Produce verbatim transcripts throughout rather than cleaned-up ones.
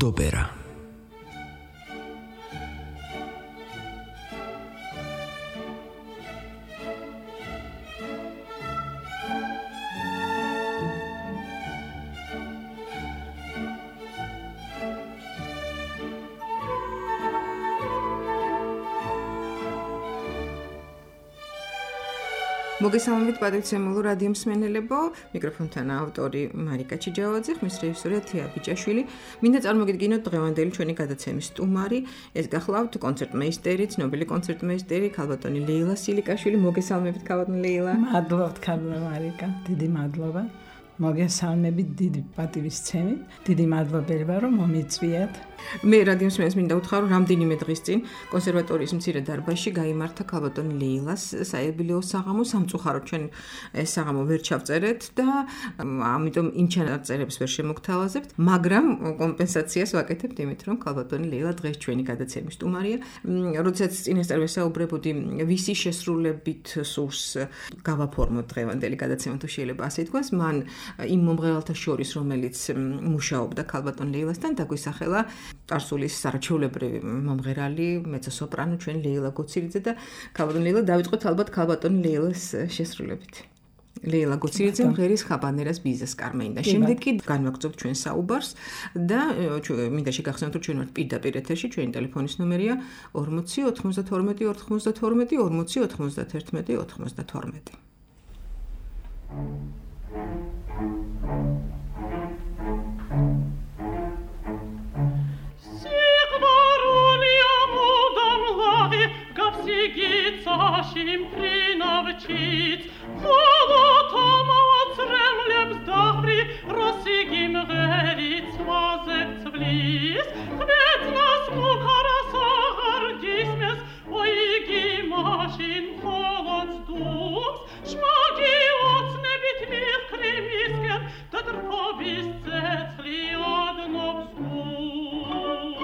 Ludopera. მოგესალმებით პატრიცემულო რადიო მსმენელებო, მიკროფონთან ავტორი მარიკა ჩიჯავაძე, ხმის რეჟისორია თია ბიჭაშვილი. მინდა წარმოგიდგინოთ დღევანდელი ჩვენი გადაცემის სტუმარი, ეს გახლავთ კონცერტმეისტერი, ცნობილი კონცერტმეისტერი ქალბატონი ლეილა სილიკაშვილი. მოგესალმებით ქალბატონი ლეილა. მადლობთ ქალბატონი მარიკა, დიდი მადლობა. მოგესალმებით დიდი პატივისცემით. დიდი მადლობელი ვარ რომ მომიწვიათ. მე რადიო მსმენელს მინდა უთხრა, რომ რამდენიმე დღის წინ კონსერვატორიის მცირე დარბაზში გაიმართა ქალბატონი ლეილას საიუბილეო საღამო. სამწუხაროდ ჩვენ ეს საღამო ვერ ჩავწერეთ და ამიტომ იმ ჩანაწერებს ვერ შემოგთავაზებთ, მაგრამ კომპენსაციას ვაკეთებთ იმით, რომ ქალბატონი ლეილა დღეს ჩვენი გადაცემის სტუმარია. როდესაც წინასწარ ვესაუბრებოდი ვისი შესრულებით სურს გავაფორმოთ დღევანდელი გადაცემა, თუ შეიძლება ასე ითქვას, მან იმ მომღერალთა შორის, რომელიც მუშაობდა ქალბატონ ლეილასთან, დაგვისახელა ტარსულის სარჩეულებრივი მომღერალი, მეცო-სოპრანო ჩვენ ლეილა გოცირიძე და ქალბატონ ლეილა დავიწყოთ ალბათ ქალბატონ ლეილას შესრულებით. ლეილა გოცირიძე მღერის ხაბანერას ბიზას კარმეინ და შემდეგ კი განვაგრძობთ ჩვენ საუბარს და მინდა შეგახსენოთ, რომ ჩვენ ვართ პირდაპირ ეთერში, ჩვენი ტელეფონის ნომერია ორმოცი ოთხმოცდათორმეტი ოთხმოცდათორმეტი ორმოცი ოთხმოცდაათერთმეტი ოთხმოცდათორმეტი. Gitashim prinavchit Холотома оцремлеб сдахри Росигим герит смазек цвлис Хвец нас мукара сахар дисмес Ойги машин холод сдумс Шмаги оцне бит мир кремискер Татр побис цецли одно вздумс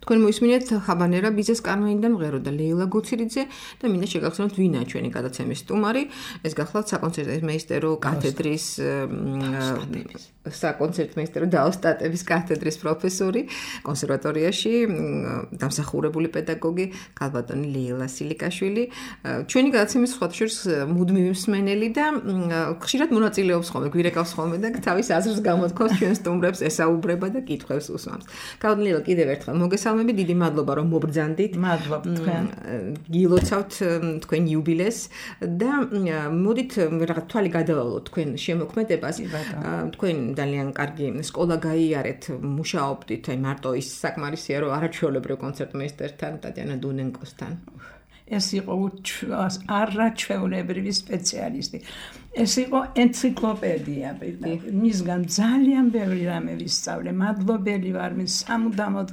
თქვენ მოისმინეთ ხაბანერა ბიზეს კარმენი და მღერო და ლეილა გოცირიძე და მინდა შეგახსენოთ ვინაა ჩვენი გადაცემის სტუმარი. ეს გახლავთ საკონცერტო მეისტერო კათედრის საკონცერტო მეისტერო და ოსტატების კათედრის პროფესორი კონსერვატორიაში დამსახურებული პედაგოგი ქალბატონი ლეილა სილიკაშვილი. ჩვენი გადაცემის სხვადასხვა მუდმივი მსმენელი და ხშირად მონაწილეობს ხოლმე, გვირეკავს ხოლმე და თავის აზრს გამოთქვას ჩვენ სტუმრებს ესაუბრება და კითხვებს უსვამს. ქალბატონი ლეილა კიდევ ერთხელ მოგესალმებით, დიდი მადლობა რომ მობრძანდით. მადლობა თქვენ. გილოცავთ თქვენ იუბილეს და მოდით რაღაც თვალი გადავალოთ თქვენ შემოქმედებას. თქვენ ძალიან კარგი სკოლა გაიარეთ, მუშაობდით, აი მარტო ის საკმარისია რომ არაჩვეულებრივ კონცერტმეისტერთან ტატიანა დუნენკოსთან. ეს იყო არაჩვეულებრივი სპეციალისტი. ეს იყო ენციკლოპედია. მისგან ძალიან ბევრი რამე ვისწავლე. მადლობელი ვარ მის სამუდამოდ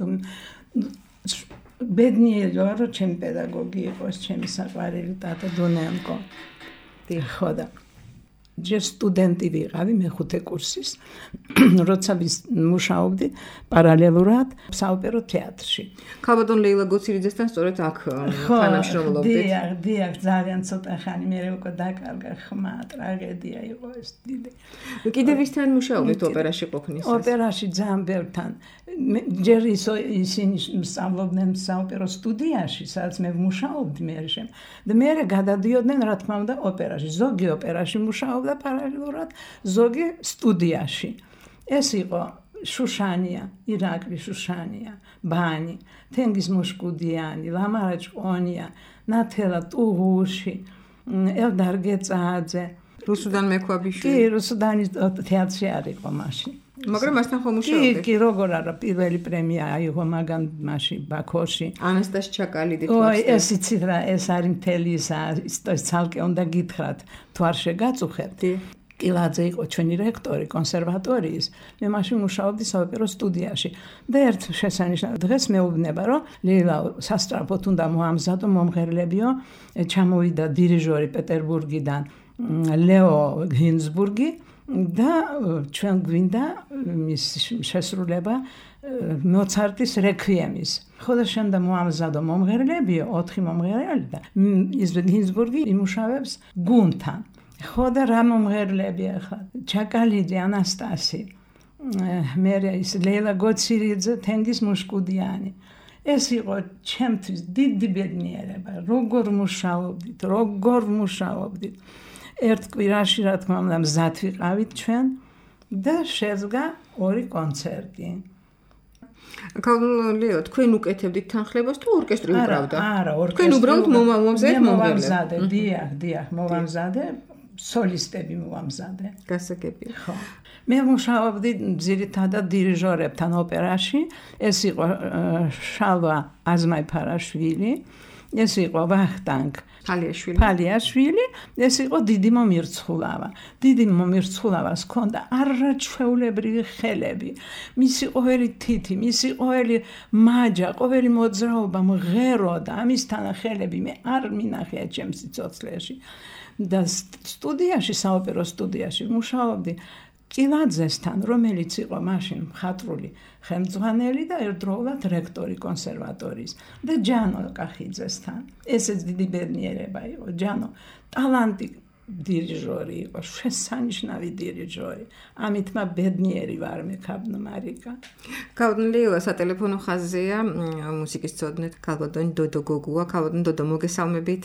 ბედნიერი ვარ რომ ჩემი პედაგოგი იყოს, ჩემი საყვარელი ტატა დუნენკო. ხო და ჯერ სტუდენტი ვიყავი მეხუთე კურსის, როცა მუშაობდი პარალელურად საოპერო თეატრში. ქალბატონ ლეილა გოცირიძესთან სწორედ აქ თანამშრომლობდით. დიახ, დიახ, ძალიან ცოტა ხანი მე უკვე დაკარგა ხმა, ტრაგედია იყო ეს დიდი. კიდევ ვისთან მუშაობდით ოპერაში ყოფნისას? ოპერაში ძალიან ბევრთან. ჯერ ისინი სწავლობდნენ საოპერო სტუდიაში, სადაც მე მუშაობდი მერე. და მერე გადადიოდნენ რა თქმა უნდა ოპერაში. ზოგი ოპერაში მუშაობდა პარალელურად, ზოგი სტუდიაში. ეს იყო შუშანია, ირაკლი შუშანია, ბანი, თენგიზ მუშკუდიანი, ლამარა ჭყონია, ნათელა ტუღუში, ელდარ გეწააძე. რუსუდან მექვაბიშვილი. კი, რუსუდანის თეატრში არ იყო მაშინ. მაგრამ მასთან ხომ მუშაობდით? კი, კი, როგორ არა, პირველი პრემია აიღო მაგან მაშინ ბაქოში. ანასტას ჩაკალიდით. ой, ეს იცით რა, ეს არის მთელი ის ცალკე უნდა გითხრათ, თუ არ შეგაწუხებთ. კილაძე იყო ჩვენი რექტორი კონსერვატორიის. მე მაშინ მუშაობდი საოპერო სტუდიაში. და ერთ შესანიშნავ დღეს მეუბნება, რომ ლეილა სასწრაფოდ უნდა მოამზადო, მომღერლებიო, ჩამოვიდა დირიჟორი პეტერბურგიდან ლეო გინზბურგი და ჩვენ გვინდა მის შესრულება მოცარტის რეკვიემის. ხო და შემდა მოამზადო მომღერლებიო, ოთხი მომღერალი და ის გინზბურგი იმუშავებს გუნდთან. ხო და რა მომღერლებია ხა? ჩაკალიძე, ანასტასი, მერე ის ლეილა გოცირიძე, თენგიზ მუშკუდიანი. ეს იყო ჩემთვის დიდი ბედნიერება. როგორ მუშაობდით, როგორ მუშაობდით. ერთ კვირაში რა თქმა უნდა მზად ვიყავით ჩვენ და შედგა ორი კონცერტი. ქალბატონ ლეილა, თქვენ უკეთებდით თანხლებას თუ ორკესტრი უკრავდა? არა, ორკესტრი. თქვენ უბრალოდ მომამზადეთ მომამზადე, დიახ, დიახ, მომამზადე, სოლისტები მომამზადე. გასაგებია. ხო. მე მუშაობდი ძირითადად დირიჟორებთან ოპერაში. ეს იყო შალვა აზმაიფარაშვილი, ეს იყო ვახტანგ ფალიაშვილი. ფალიაშვილი, ეს იყო დიდი მომირცხულავა. დიდი მომირცხულავას ჰქონდა არაჩვეულებრივი ხელები. მისი ყოველი თითი, მისი ყოველი მაჯა, ყოველი მოძრაობა მღეროდა. ამისთან ხელები მე არ მინახია ჩემს სიცოცხლეში. და სტუდიაში, საოპერო სტუდიაში მუშაობდი კილაძესთან, რომელიც იყო მაშინ მხატვრული ხელმძღვანელი და ერთდროულად რექტორი კონსერვატორიის და ჯანო კახიძესთან. ესეც დიდი ბედნიერება იყო. ჯანო ტალანტი დირიჟორი იყო, შესანიშნავი დირიჟორი. ამით მა ბედნიერი ვარ მე ქაბნო მარიკა. ქალბატონ ლეილა სატელეფონო ხაზია მუსიკის ცოდნეთ ქალბატონი დოდო გოგუა. ქალბატონ დოდო მოგესალმებით.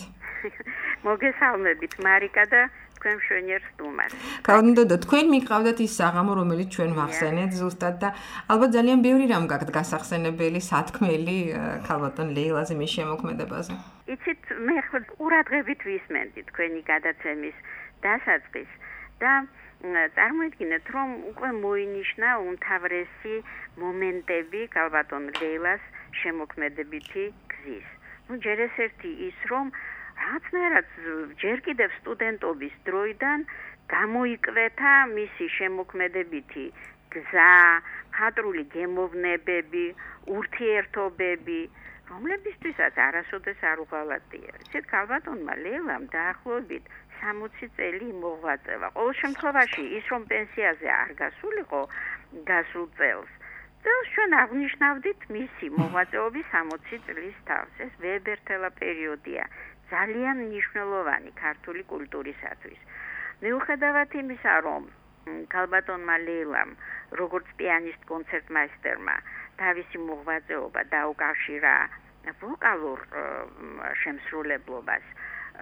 მოგესალმებით მარიკა და თქვენ მშვენიერ სტუმარს. ქალბატონ დოდო, თქვენ მიყავდათ ის საღამო, რომელიც ჩვენ ვახსენეთ ზუსტად და ალბათ ძალიან ბევრი რამ გაქვთ გასახსენებელი, სათქმელი ქალბატონ ლეილაზე მის შემოქმედებაზე. იცით, მე ყურადღებით ვისმენდი თქვენი გადაცემის დასაწყის და წარმოიდგინეთ, რომ უკვე მოინიშნა უმთავრესი მომენტები ქალბატონ ლეილას შემოქმედებითი გზის. ნუ ჯერ ეს ერთი ის, რომ რაღაცნაირად ჯერ კიდევ სტუდენტობის დროიდან გამოიკვეთა მისი შემოქმედებითი გზა, მხატვრული გემოვნებები, ურთიერთობები, რომლებისთვისაც არასოდეს არ უღალატია. ისეთ ქალბატონმა ლეილამ დაახლოებით სამოცი წელი მოღვაწევა. ყოველ შემთხვევაში ის რომ პენსიაზე არ გასულიყო გასულ წელს წელს ჩვენ აღნიშნავდით მისი მოღვაწეობის სამოცი წლის თავს. ეს ვებერთელა პერიოდია, ძალიან მნიშვნელოვანი ქართული კულტურისათვის. მიუხედავად იმისა, რომ ქალბატონმა ლეილამ, როგორც პიანისტ კონცერტმაისტერმა, თავისი მოღვაწეობა დაუკავშირა ვოკალურ შემსრულებლობას,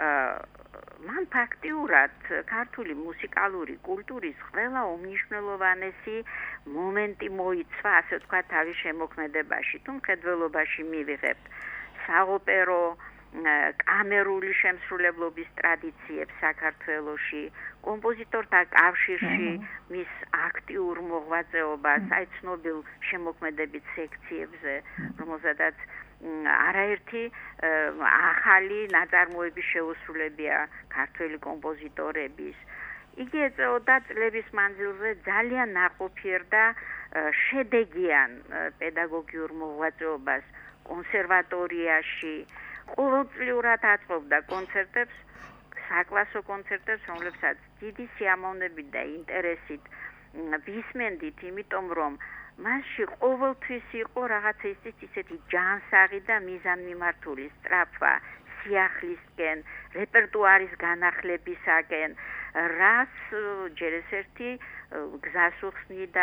მან ფაქტიურად ქართული მუსიკალური კულტურის ყველა უმნიშვნელოვანესი მომენტი მოიცვა, ასე ვთქვათ, თავის შემოქმედებაში. თუ მხედველობაში მივიღებთ საოპერო, კამერული შემსრულებლობის ტრადიციებს საქართველოში, კომპოზიტორთა კავშირში მის აქტიურ მოღვაწეობას, აი ცნობილ შემოქმედებით სექციებზე, რომელზედაც არაერთი ახალი ნაწარმოების შეუსრულებია ქართველი კომპოზიტორების. იგი ეწეოდა წლების მანძილზე ძალიან ნაყოფიერ და შედეგიან პედაგოგიურ მოღვაწეობას კონსერვატორიაში. ყოველწლიურად აწყობდა კონცერტებს, საკლასო კონცერტებს, რომლებსაც დიდი სიამოვნებით და ინტერესით ვისმენდით, იმიტომ რომ მასში ყოველთვის იყო რაღაცა ისეთი ჯანსაღი და მიზანმიმართული სწრაფვა სიახლისკენ, რეპერტუარის განახლებისაკენ, რაც ჯერ ეს ერთი გზას უხსნიდა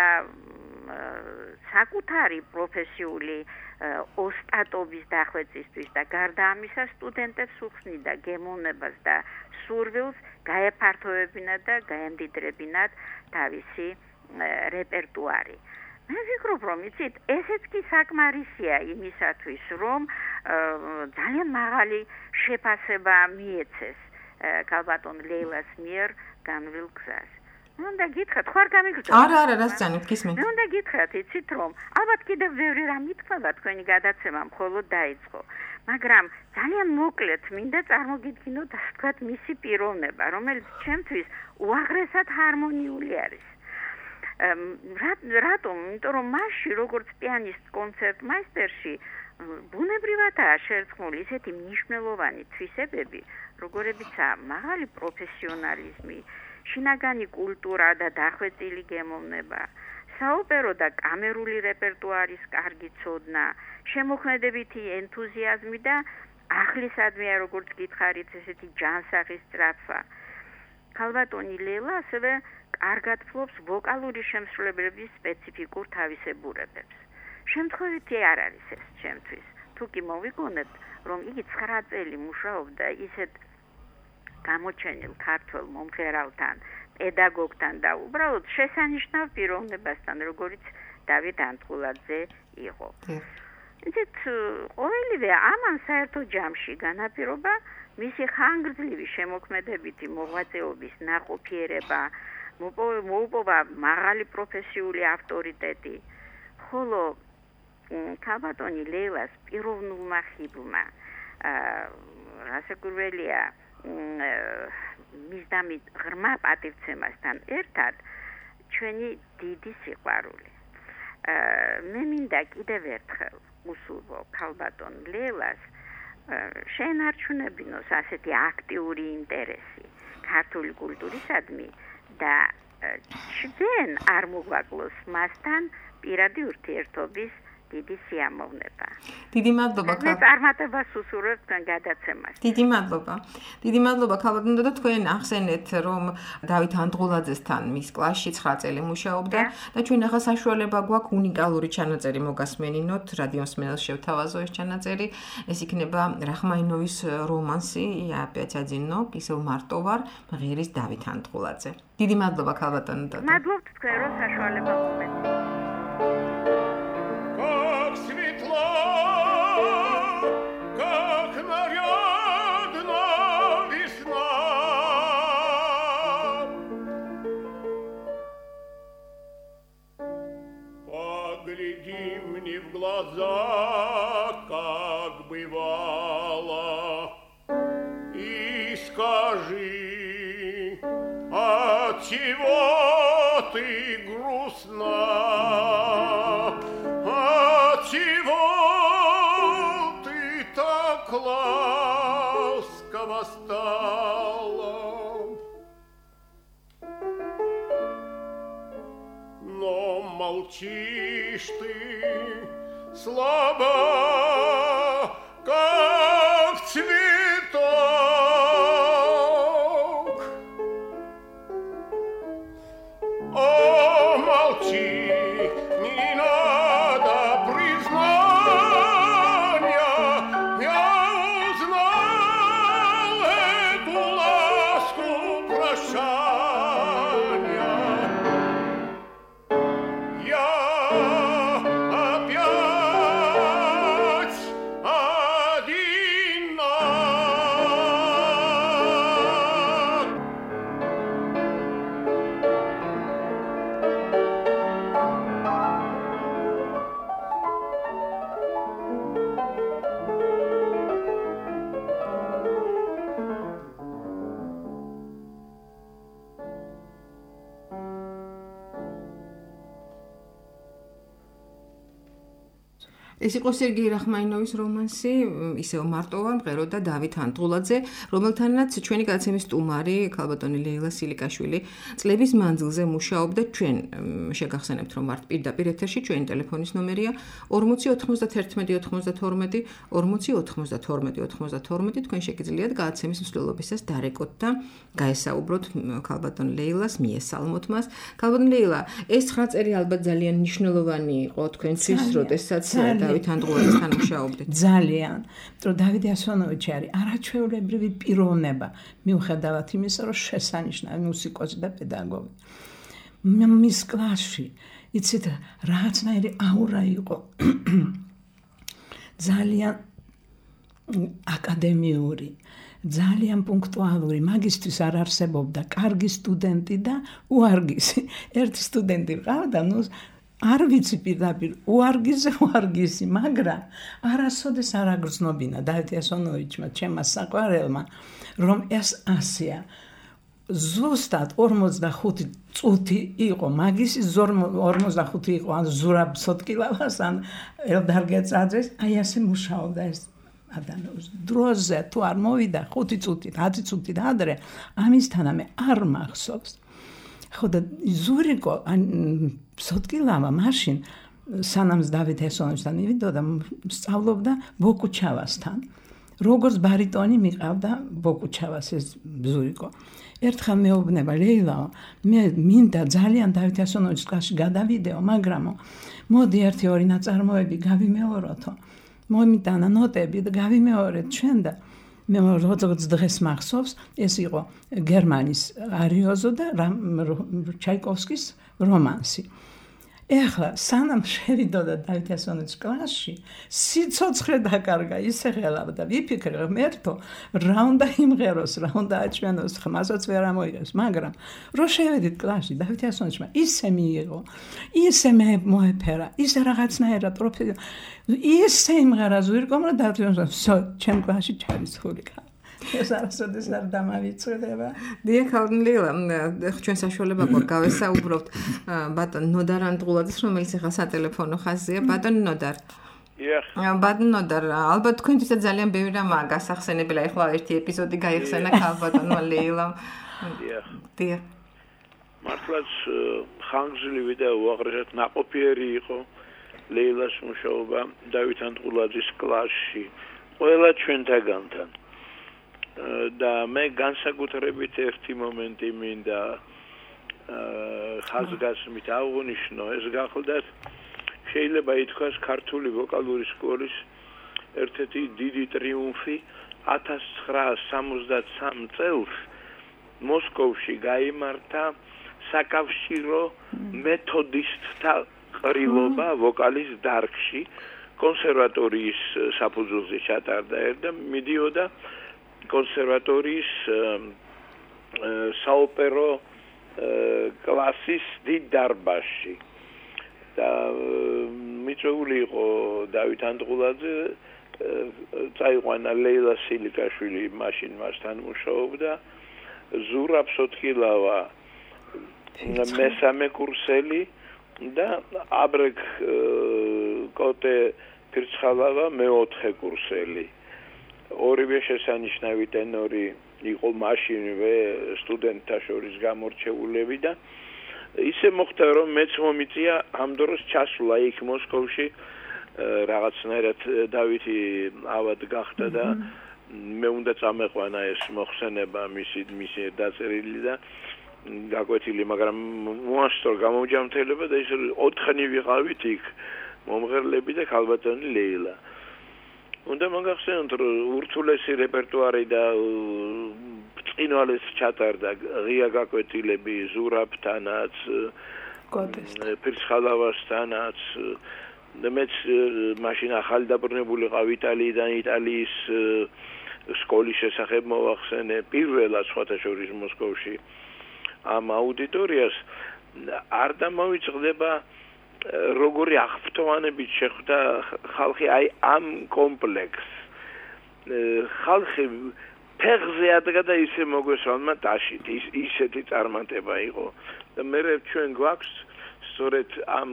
საკუთარი პროფესიული ოსტატობის დახვეწისთვის და გარდა ამისა სტუდენტებს უხსნიდა გემოვნებას და სურვილს გაეფართოვებინათ და გაემდიდრებინათ თავისი რეპერტუარი. მე ვფიქრობ, რომ იცით, ესეც კი საკმარისია იმისათვის, რომ ძალიან მაღალი შეფასება მიეცეს ქალბატონ ლეილას მიერ განვლილ გზას. მე უნდა გითხრათ, ხო არ გამიგრძნოთ? არა, არა, რას ძანით, გისმენთ. მე უნდა გითხრათ, იცით, რომ ალბათ კიდევ ბევრი რამ ითქვა თქვენი გადაცემა მხოლოდ დაიწყო, მაგრამ ძალიან მოკლედ მინდა წარმოგიდგინოთ, ასე ვთქვათ, მისი პიროვნება, რომელიც ჩემთვის უაღრესად ჰარმონიული არის. რატომ? იმიტომ რომ მასში, როგორც პიანისტ კონცერტმაისტერში, ბუნებრივადაა შერწყმული ისეთი მნიშვნელოვანი თვისებები, როგორებიცაა მაღალი პროფესიონალიზმი, შინაგანი კულტურა და დახვეწილი გემოვნება, საოპერო და კამერული რეპერტუარის კარგი ცოდნა, შემოქმედებითი ენთუზიაზმი და აღლისადმია, როგორც გითხარით, ესეთი ჯანსაღი სწრაფვა. ქალბატონი ლეილა ასევე კარგად ფლობს ვოკალური შემსრულებლების სპეციფიკურ თავისებურებებს. შემთხვევითი არ არის ეს ჩემთვის. თუ კი მოვიგონებთ, რომ იგი ცხრა წელი მუშაობდა ისეთ გამოჩენილ ქართველ მომღერალთან, პედაგოგთან და უბრალოდ შესანიშნავ პიროვნებასთან, როგორიც დავით ანტღულაძე იყო. იცით, ყოველივე ამან საერთო ჯამში განაპირობა მისი ხანგრძლივი შემოქმედებითი მოღვაწეობის ნაყოფიერება, მოუპოვა მაღალი პროფესიული ავტორიტეტი, ხოლო ქალბატონი ლეილას პიროვნულმა ხიბლმა, რასაკვირველია, მისდამი ღრმა პატივცემასთან ერთად ჩვენი დიდი სიყვარული. მე მინდა კიდევ ერთხელ უსულვო ქალბატონ ლეილას შეენარჩუნებინოს ასეთი აქტიური ინტერესი ქართული კულტურისადმი და ჩვენ არ მოგვაკლოს მასთან პირადი ურთიერთობის დიდი სიამოვნება. დიდი მადლობა. მე წარმატებას უსურვებ თქვენ გადაცემაში. დიდი მადლობა. დიდი მადლობა ქალბატონ და თქვენ ახსენეთ, რომ დავით ანტღულაძესთან მის კლასში ცხრა წელი მუშაობდა და ჩვენ ახლა საშუალება გვაქვს უნიკალური ჩანაწერი მოგასმენინოთ, რადიო მსმენელს შევთავაზო ეს ჩანაწერი. ეს იქნება რახმაინოვის რომანსი „Я опять одинок, ისევ მარტო ვარ“ მღერის დავით ანტღულაძე. დიდი мадლობა ქალბატონ და მადლობთ თქვენ რომ საშუალება მომეცით. Глаза, как бывало, и скажи, отчего ты грустна, отчего ты так ласково стала? Но молчишь ты, слабо, как цветок. О, молчи, не надо признания, я узнал эту ласку прощания. Я опять одинок. ეს იყო სერგეი რახმაინოვის რომანსი, ისევ მარტოვა მღერო და დავით ანტღულაძე, რომელთანაც ჩვენი გადაცემის სტუმარი ქალბატონი ლეილა სილიკაშვილი წლების მანძილზე მუშაობდა. ჩვენ შეგახსენებთ, რომ მართ პირდაპირ ეთერში ჩვენი ტელეფონის ნომერია ორმოცი ოთხმოცდაერთმეტი ოთხმოცდათორმეტი ორმოცი ოთხმოცდათორმეტი ოთხმოცდათორმეტი. თქვენ შეგიძლიათ გადაცემის მსვლელობისას დარეკოთ და გაესაუბროთ ქალბატონ ლეილას, მიესალმოთ მას. ქალბატონ ლეილა, ეს ცხრა წელი ალბათ ძალიან მნიშვნელოვანი იყო თქვენთვის, როდესაც დავით ანტღულაძესთან მუშაობდით. ძალიან, რომ დავით ასვანოვიჩი არის არაჩვეულებრივი პიროვნება, მიუხედავად იმისა, რომ შესანიშნავი მუსიკოსი და პედაგოგი. მის კლასში, იცით, რაღაცნაირი აურა იყო. ძალიან აკადემიური, ძალიან პუნქტუალური, მაგისტრის არ არსებობდა კარგი სტუდენტი და უარგისი. ერთი სტუდენტი ყავდა, ნუ არ ვიცი პირდაპირ უარგიზე უარგისი, მაგრამ არასოდეს არ აგრძნობინა დავით ასვანოვიჩმა, ჩემმა საყვარელმა, რომ ეს ასია. ზუსტად ორმოცდახუთი წუთი იყო მაგისი, ორმოცდახუთი იყო ან ზურაბ სოტკილავას, ან ელდარ გეწაძეს, აი ასე მუშაობდა ეს ადამიანს. დროზე თუ არ მოვიდა ხუთი წუთით, ათი წუთით ადრე, ამისთანა მე არ მახსოვს. ხო და ზურიკო სოტკილავა მაშინ სანამ დავით ასვანოვიჩთან მივიდოდა, სწავლობდა ბოკუჩავასთან. როგორც ბარიტონი მიყავდა ბოკუჩავას ეს ზურიკო. ერთხელ მეუბნება, ლეილაო, მე მინდა ძალიან დავით ასვანოვიჩის კლასში გადავიდეო, მაგრამ მოდი ერთი ორი ნაწარმოები გავიმეოროთო. მომიტანა ნოტები და გავიმეორეთ ჩვენ და მე როგორც დღეს მახსოვს, ეს იყო გერმანის არიოზო და ჩაიკოვსკის რომანსი. ეხლა სანამ შევიდოდა დავით ასვანოვიჩის კლასში, სიცოცხლე დაკარგა, ისე ხელავდა, ვიფიქრე ღმერთო, რა უნდა იმღეროს, რა უნდა აჩვენოს, ხმასაც ვერ ამოიღებს, მაგრამ რო შევედით კლასში, დავით ასვანოვიჩმა ისე მიიღო, ისე მე მოეფერა, ისე რაღაცნაირად პროფესია, ისე იმღერა ზურიკომ, რომ დავით ასვანოვიჩმა, всё, ჩემ კლასში ჩარიცხული ხარ. ეს არასოდეს არ დამავიწყდება. დიახ, ლეილა, ჩვენ საშუალება გვაქვს გავესაუბროთ ბატონ ნოდარ ანტღულაძეს, რომელიც ახლა სატელეფონო ხაზია. ბატონ ნოდარ. დიახ. ბატონ ნოდარ, ალბათ თქვენთვისაც ძალიან ბევრი რამაა გასახსენებელი. ახლა ერთი ეპიზოდი გაიხსენა ქალბატონმა ლეილამ. დიახ. დიახ. მართლაც ხანგრძლივი და უაღრესად ნაყოფიერი იყო ლეილას მუშაობა დავით ანტღულაძის კლასში. ყველა ჩვენთაგანთან. და მე განსაკუთრებით ერთი მომენტი მინდა ხაზგასმით აღვნიშნო, ეს გახლდათ შეიძლება ითქვას ქართული ვოკალური სკოლის ერთ-ერთი დიდი ტრიუმფი ათას ცხრაას სამოცდათსამ წელს მოსკოვში გაიმართა საკავშირო მეთოდისტთა ყრილობა ვოკალის დარგში, კონსერვატორიის საფუძველზე ჩატარდა და მიდიოდა კონსერვატორიის საოპერო კლასის დიდ დარბაზში. და მიწვეული იყო დავით ანტღულაძე, წაიყვანა ლეილა სილიკაშვილი, მაშინ მასთან მუშაობდა, ზურაბ სოტკილავა მესამე კურსელი და აბრეკ კოტე ფირცხალავა მეოთხე კურსელი. ორივე შესანიშნავი ტენორი იყო მაშინვე სტუდენტთა შორის გამორჩეულები და ისე მოხდა რომ მეც მომიწია ამ დროს ჩასვლა იქ მოსკოვში რაღაცნაირად დავითი ავად გახდა და მე უნდა წამეყვანა ეს მოხსენება მისი მისი დაწერილი და გაკვეთილი, მაგრამ მოასწორ გამომჯამთელება და ის ოთხნი ვიყავით იქ მომღერლები და ქალბატონი ლეილა. უნდა მოგახსენოთ რომ ურთულესი რეპერტუარი და წინვალეს ჩატარდა ღია გაკვეთილები ზურაბთანაც, ფირცხალავასთანაც და მეც მაშინ ახალი დაბრუნებული ყავ იტალიიდან იტალიის სკოლის შესახებ მოვახსენე პირველად სხვათა შორის მოსკოვში ამ აუდიტორიას არ დამოვიწყდება როგორი აღფრთოვანებით შეხვდა ხალხი აი ამ კომპლექსს ხალხი ფეხზე ადგა და ისე მოგვესალმა დაშით ისეთი წარმატება იყო და მე ჩვენ გვაქვს სწორედ ამ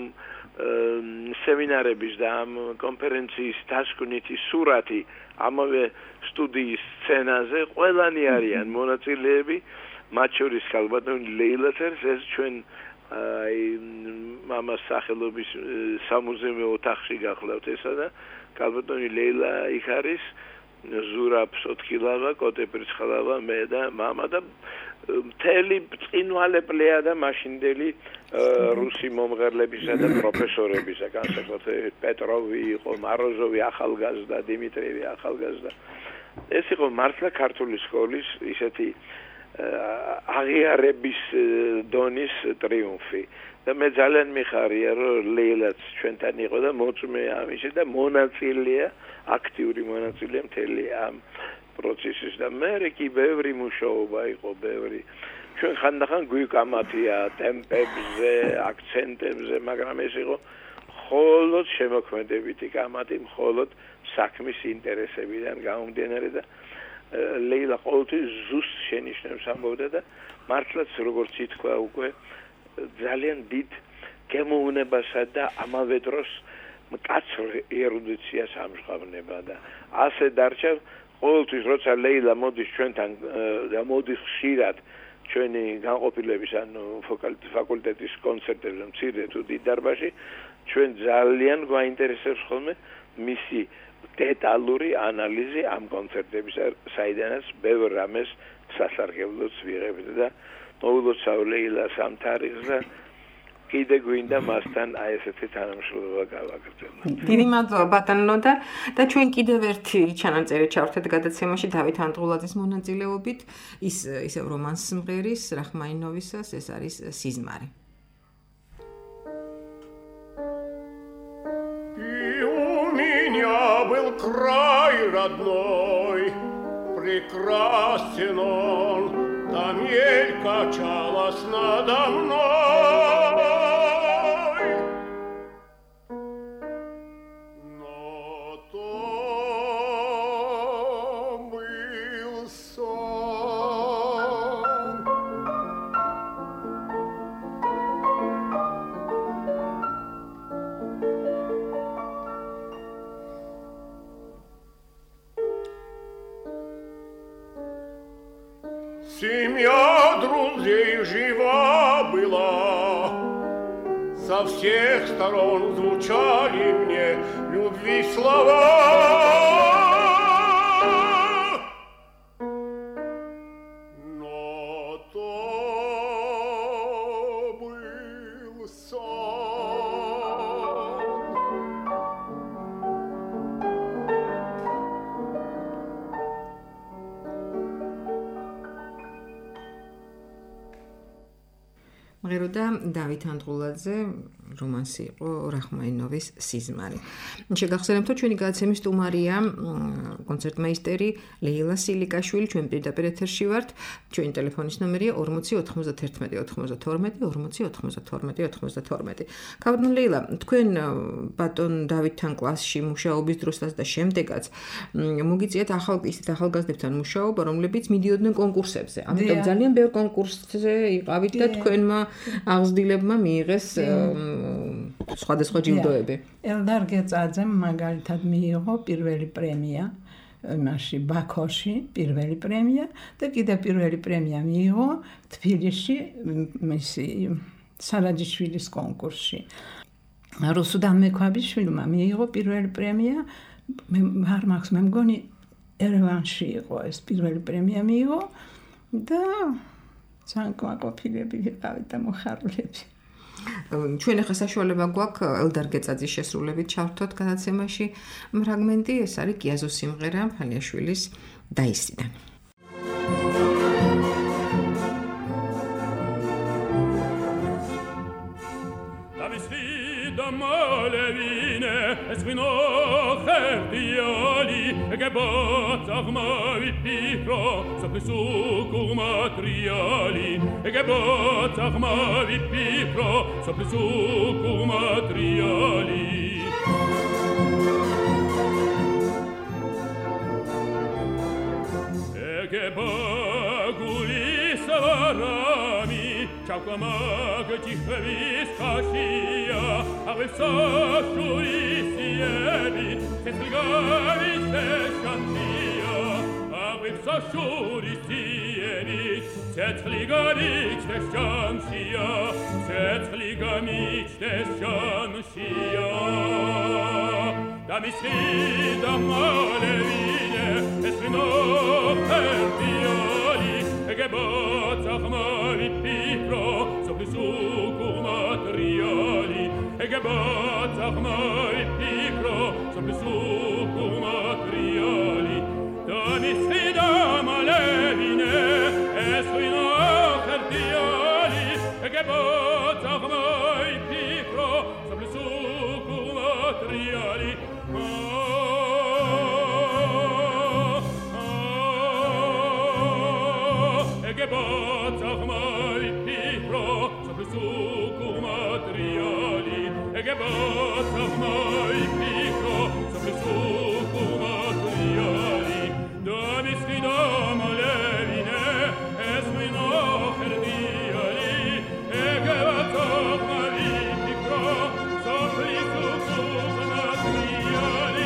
სემინარების და ამ კონფერენციის დასკვნითი სურათი ამავე სტუდიის სცენაზე ყველანი არიან მონაწილეები მათ შორის ქალბატონი ლეილაც ეს ჩვენ აი მამას სახელობის სამუზეუმო ოთახში გახლავთ ესა და ქალბატონი ლეილა იქ არის ზურაბ სოთქილავა კოტე პრიცხალავა მე და მამა და მთელი წინვალე პლეიადა მაშინდელი რუსი მომღერლებისა და პროფესორებისა განსაკუთრებით პეტროვი იყო მაროზოვი ახალგაზრდა დიმიტრიევი ახალგაზრდა ეს იყო მართლა ქართული სკოლის ისეთი აღიარების დონის ტრიუმფი და მე ძალიან მიხარია რომ ლეილაც ჩვენთან იყო და მოწმე ამისი და მონაწილეა აქტიური მონაწილე მთელი ამ პროცესის და მე კი ბევრი მუშაობა იყო ბევრი ჩვენ ხანდახან გვიკამათია ტემპებზე აქცენტებზე მაგრამ ეს იყო მხოლოდ შემოქმედებითი კამათი მხოლოდ საქმის ინტერესებიდან გამომდინარე და ლეილა ყოველთვის ზუსტ შენიშნებს ამბობდა და მართლაც როგორც ითქვა უკვე ძალიან დიდ გემოვნებასა და ამავე დროს მკაცრ ერუდიციას ამჟღავნება და ასე დარჩა ყოველთვის როცა ლეილა მოდის ჩვენთან და მოდის ხშირად ჩვენი განყოფილების ანუ ფაკულტეტის კონცერტებზე მცირე თუ დიდ დარბაზში ჩვენ ძალიან გვაინტერესებს ხოლმე მისი დეტალური ანალიზი ამ კონცერტების საიდანაც ბევრ რამეს სასარგებლოც ვიღებთ და მოვულოცავ ლეილას ამ თარიღს და კიდე გვინდა მასთან აი ესეთი თანამშრომლობა გავაკეთოთ. დიდი მადლობა ბატონო და და ჩვენ კიდევ ერთი ჩანაწერი ჩავერთეთ გადაცემაში დავით ანტღულაძის მონაწილეობით ის ისევ რომანს სიმღერის რახმაინოვისას ეს არის სიზმარი. Был край родной, прекрасен он, там ель качалась надо мной. Но то был сон. Семья друзей жива была, со всех сторон звучали мне любви слова. Но то был сон. მღეროდა დავით ანტღულაძე რომანსი იყო რახმაინოვის სიზმარი. შეგახსენებთ რომ ჩვენი გადაცემის სტუმარია კონცერტმეისტერი ლეილა სილიკაშვილი ჩვენ პირდაპირ ეთერში ვართ. ჩვენი ტელეფონის ნომერია ორმოცი ოთხმოცდაერთმეტი ოცდათორმეტი ორმოცი ოთხმოცდათორმეტი ოცდათორმეტი. ქალბატონ ლეილა, თქვენ ბატონ დავითთან კლასში მუშაობის დროსაც და შემდეგაც მოგიწიათ ახალ ისეთ ახალგაზრდებთან მუშაობა, რომლებიც მიდიოდნენ კონკურსებზე. ამიტომ ძალიან ბევრ კონკურსზე იყავით და თქვენმა აღზრდილებმა მიიღეს სხვადასხვა ჯილდოები. ელდარ გეწაძემ მაგალითად მიიღო პირველი პრემია იმაში ბაქოში პირველი პრემია და კიდე პირველი პრემია მიიღო თბილისში მისი სარაჯიშვილის კონკურსში. რუსუდან მექვაბიშვილმა მიიღო პირველი პრემია. მე არ მაქვს მე მგონი ერევანში იყო ეს პირველი პრემია მიიღო და ძალიან კმაყოფილები ვიყავით და მოხარულები. ჩვენ ახლა საშუალება გვაქვს ელდარ გეწაძის შესრულებით ჩავრთოთ გადაცემაში ფრაგმენტი, ეს არის კიაზოს სიმღერა ფალიაშვილის დაისიდან. Esvino fertiali che bozzagmavi picro sopra su materiali che bozzagmavi picro sopra su materiali e che baguli sarami ciao come che ti viscasia avessa sciurisieri se sligavi se scantia avessa sciurisieri se sligavi se scantia se sligavi se scantia da mi si da male vine e svino per violi e che bozza come picro sopra su materiali e che bozza mai picro sopra su materiali da mi sfida malevine e svino fertiali e che bozza mai picro sopra su materiali e che bozza mai picro sopra su materiali e che bozza mai picco sopra su materiali dove sfida malevine e svino fertiali e che bozza mai picco sopra su materiali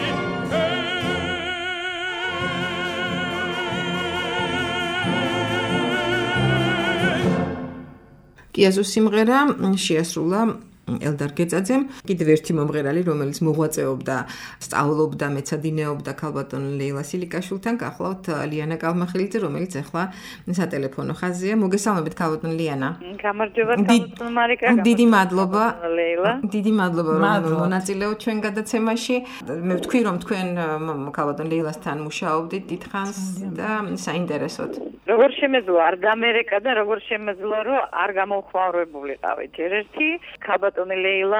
კიაზოს სიმღერა შეასრულა ელდარ გეწაძემ, კიდევ ერთი მომღერალი, რომელიც მოღვაწეობდა, სწავლობდა, მეცადინეობდა ქალბატონ ლეილა სილიკაშვილთან, გახლავთ ლიანა კალმახელიძე, რომელიც ახლა სატელეფონო ხაზია. მოგესალმებით ქალბატონ ლიანა. გამარჯობა ქალბატონ მარიკა. დიდი მადლობა. ლეილა. დიდი მადლობა რომ მონაწილეობთ ჩვენ გადაცემაში. მე ვთქვი რომ თქვენ ქალბატონ ლეილასთან მუშაობდით დიდხანს და საინტერესოდ. როგორ შემეძლო არ დამერეკა და როგორ შემეძლო რომ არ გამოვხვავრებულიყავით ერთ-ერთი ქალბატონი ლეილა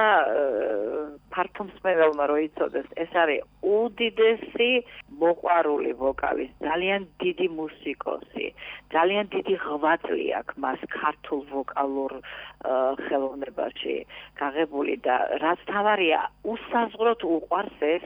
ფართომსმენელმა რო იცოდეს ეს არის უდიდესი მოყვარული ვოკალის ძალიან დიდი მუსიკოსი ძალიან დიდი ღვაწლი აქვს მას ქართულ ვოკალურ ხელოვნებაში გაღებული და რაც თავარია უსაზღვროდ უყვარს ეს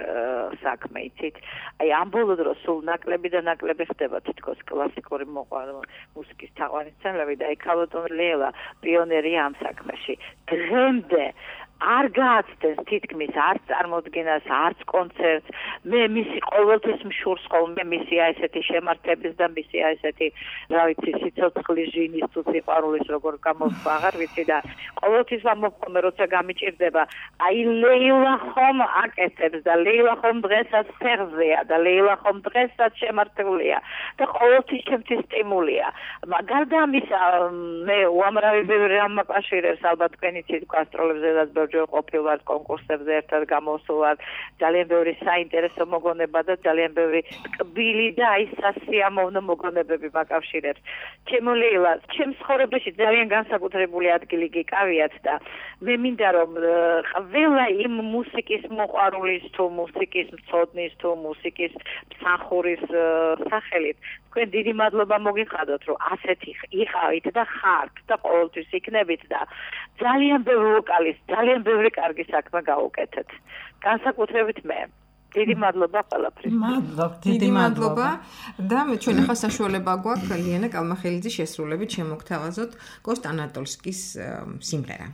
საქმე იცით აი ამ ბოლო დროს სულ ნაკლები და ნაკლები ხდება თითქოს კლასიკური მუსიკის თაყვანისმცემლები და აი ქალბატონ ლეილა პიონერია ამ საქმეში დღემდე არ გააცდენს თითქმის არც წარმოდგენას, არც კონცერტს. მე მისი ყოველთვის მშურს ხოლმე მისი აი ესეთი შემართების და მისი აი ესეთი, რა ვიცი, სიცოცხლის ჟინის თუ სიყვარულის როგორ გამოსვა აღარ ვიცი და ყოველთვის ვამოვხმე როცა გამიჭირდება. აი ლეილა ხომ აკეთებს და ლეილა ხომ დღესაც ფერზეა და ლეილა ხომ დღესაც შემართულია და ყოველთვის ჩემთვის სტიმულია. გარდა ამისა, მე უამრავი ბევრი რამ მაკავშირებს ალბათ თქვენ იცით გასტროლებზედაც ყოფილვარ კონკურსებზე ერთად გამოსულვარ ძალიან ბევრი საინტერესო მოგონება და ძალიან ბევრი ტკბილი და აი სასიამოვნო მოგონებები მაკავშირებს. ჩემო ლეილა, ჩემს ცხოვრებაში ძალიან განსაკუთრებული ადგილი გიკავიათ და მე მინდა რომ ყველა იმ მუსიკის მოყვარულის თუ მუსიკის მცოდნის თუ მუსიკის მსახურის სახელით თქვენ დიდი მადლობა მოგიხადოთ რომ ასეთი იყავით და ხართ და ყოველთვის იქნებით და ძალიან ბევრი ვოკალის ძალიან ბევრი კარგი საქმე გაუკეთეთ. განსაკუთრებით მე. დიდი მადლობა ყველაფრის. მადლობა, დიდი მადლობა და ჩვენ ახლა საშუალება გვაქვს ლიანა კალმახელიძის შესრულებით შემოგთავაზოთ კოსტა ანატოლსკის სიმღერა.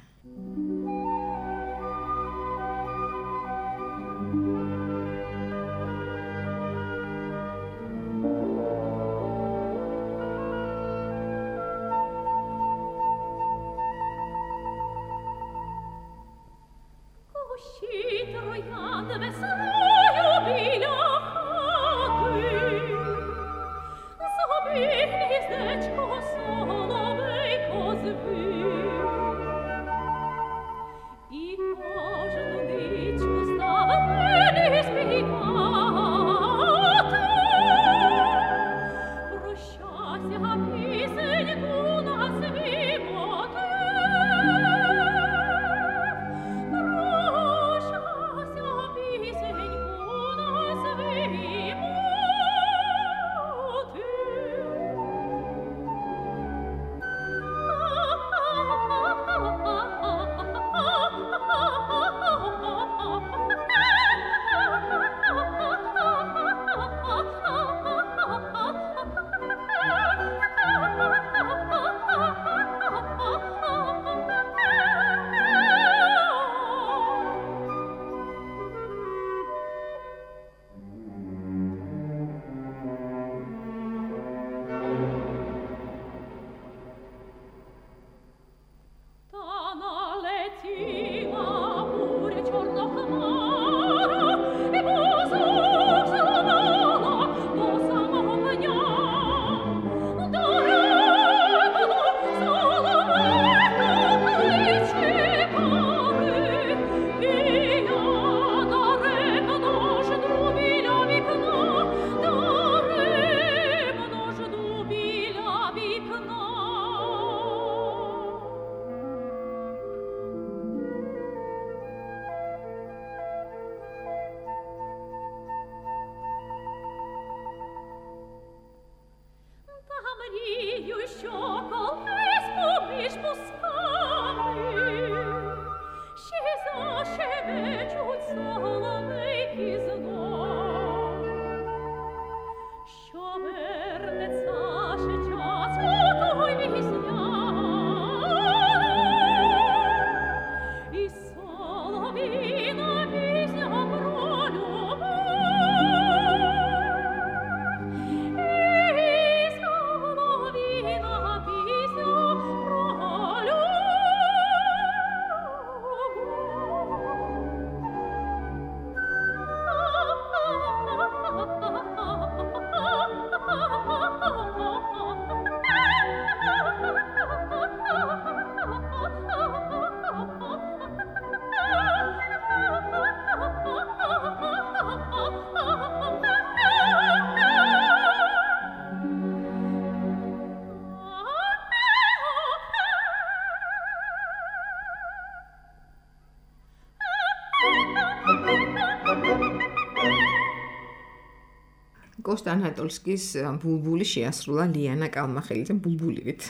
კოსტა ანატოლსკის ბულბული შეასრულა ლიანა კალმახელიძემ ბულბულივით.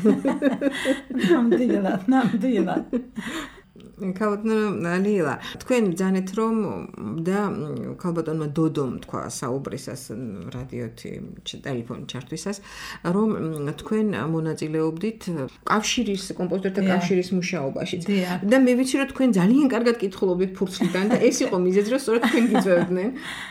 ნამდვილად, ნამდვილად. ქალბატონო ლილა, თქვენ ბრძანეთ რომ და ქალბატონმა დოდომ თქვა საუბრისას რადიოთი ტელეფონი ჩართვისას, რომ თქვენ მონაწილეობდით კავშირის კომპოზიტორთა კავშირის მუშაობაში. და მე ვიცი რომ თქვენ ძალიან კარგად კითხულობდით ფურცლიდან და ეს იყო მიზეზი რომ სწორედ თქვენ გიწევდნენ.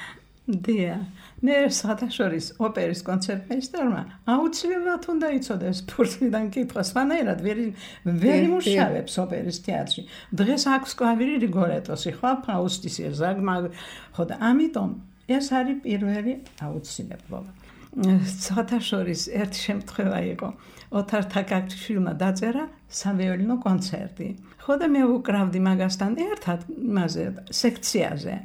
დია მე საერთაშორის ოპერის კონცერტმეისტერმა აუცილებლად უნდა იცოდეს ფურცლიდან კითხვა, სხვანაირად ვერ ვერ იმუშავებს ოპერის თეატრში. დღეს აქვს კლავირი რიგორეტოსი, ხო, ფაუსტის ზაგმა, ხო და ამიტომ ეს არის პირველი აუცილებლობა. საერთაშორის ერთი შემთხვევა იყო. ოთარ თაკაკიშვილმა დაწერა სავიოლინო კონცერტი. ხო და მე უკრავდი მაგასთან ერთად იმაზე სექციაზე.